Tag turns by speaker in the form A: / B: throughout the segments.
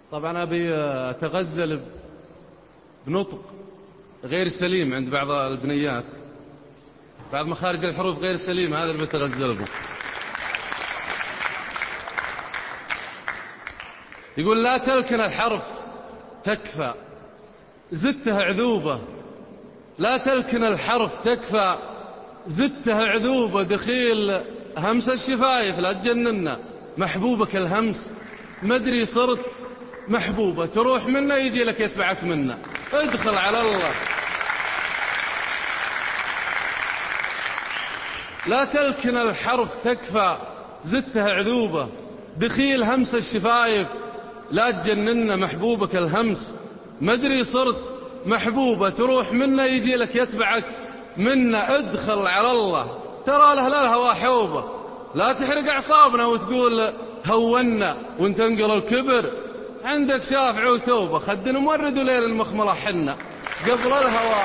A: طبعا أبي أتغزل بنطق غير سليم عند بعض البنيات، بعض مخارج الحروف غير سليمة، هذا اللي بتغزل به. يقول: لا تلكن الحرف تكفى زدتها عذوبة، لا تلكن الحرف تكفى زدتها عذوبة، دخيل همس الشفايف لا تجننا، محبوبك الهمس مدري صرت محبوبة، تروح منا يجي لك يتبعك منا، ادخل على الله. لا تلكن الحرف تكفى زدتها عذوبة، دخيل همس الشفايف لا تجننا، محبوبك الهمس مدري صرت محبوبة، تروح منا يجي لك يتبعك منا، ادخل على الله. ترى له لا الهوى حوبة، لا تحرق أعصابنا وتقول هونا وانت انقل الكبر، عندك شافع وتوبة، خدنا مورد وليل المخملة حنا قبل الهوى.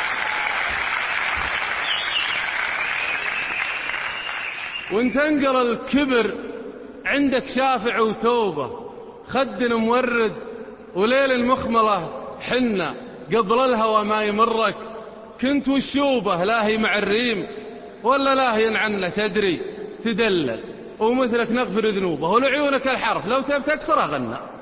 A: وانت انقل الكبر عندك شافع وتوبة، خدنا مورد وليل المخملة حنا قبل الهوى ما يمرك، كنت والشوبة لاهي مع الريم ولا لاهي عنا تدري تدلل، ومثلك نغفر ذنوبه، ولعيونك الحرف لو تكسرها غنى.